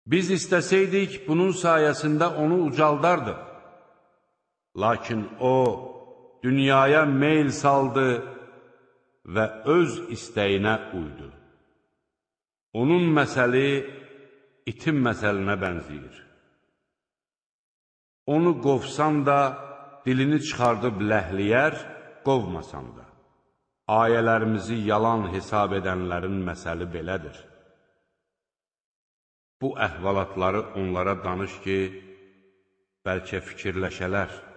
Biz istəsəydik, bunun sayəsində onu ucaldardıq. Lakin o, dünyaya meyl saldı və öz istəyinə uydu. Onun məsəli itin məsəlinə bənzəyir. Onu qovsan da, dilini çıxardıb ləhləyər, qovmasan da. Ayələrimizi yalan hesab edənlərin məsəli belədir. Bu əhvalatları onlara danış ki, bəlkə fikirləşələr.